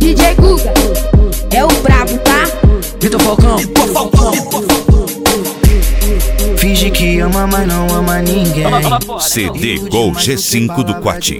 DJ Guga é o brabo, tá? Vitor Falcão. Finge que ama, mas não ama ninguém. CD Gol G5 do Quati.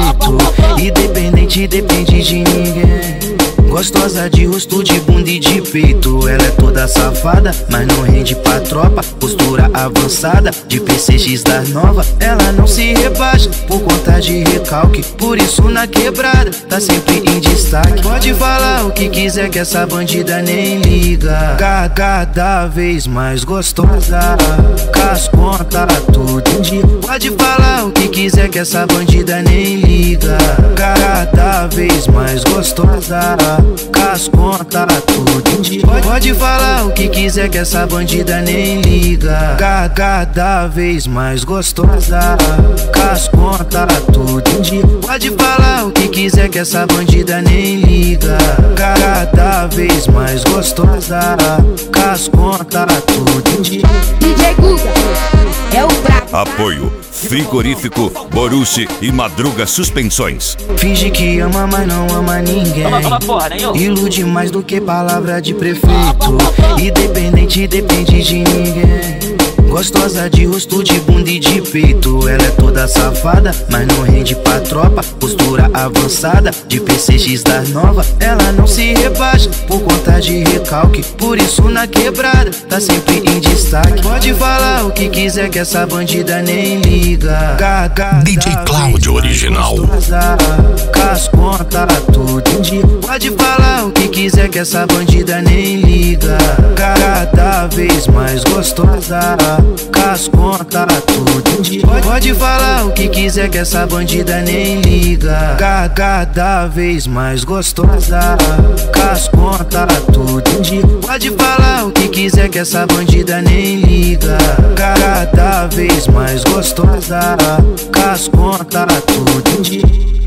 Independente, depende de ninguém. Gostosa de rosto, de bunda e de peito. Ela é toda safada, mas não rende pra tropa. Postura avançada, de PCX das nova. Ela não se rebaixa por conta de recalque. Por isso na quebrada, tá sempre em destaque. Pode falar o que quiser que essa bandida nem liga. Cada vez mais gostosa, cas conta tudo em dia. Pode falar o que quiser que essa bandida nem liga. Cada vez mais gostosa, cas conta tudo em dia. Pode falar o que quiser que essa bandida nem liga. Cada vez mais gostosa, cas conta tudo em dia. Pode falar o que quiser que essa bandida nem liga. Cada vez mais gostosa, cas conta tudo em dia. DJ Guga é o brabo. Apoio Frigorífico Borucci e Madruga Suspensões. Finge que ama, mas não ama ninguém. Ilude mais do que palavra de prefeito. Independente, depende de ninguém. Gostosa de rosto, de bunda e de peito. Ela é toda safada, mas não rende pra tropa. Postura avançada, de PCX das nova. Ela não se rebaixa por conta de recalque. Por isso na quebrada, tá sempre em destaque. Pode falar o que quiser que essa bandida nem liga. DJ Cláudio Original. Cas conta tudo em dia. Pode falar o que quiser que essa bandida nem liga. Cada vez mais gostosa, cas conta tudo em dia. Pode falar o que quiser que essa bandida nem liga. Cada vez mais gostosa, cas conta tudo em dia. Pode falar o que quiser que essa bandida nem liga. Cada vez mais gostosa, cas conta tudo em dia.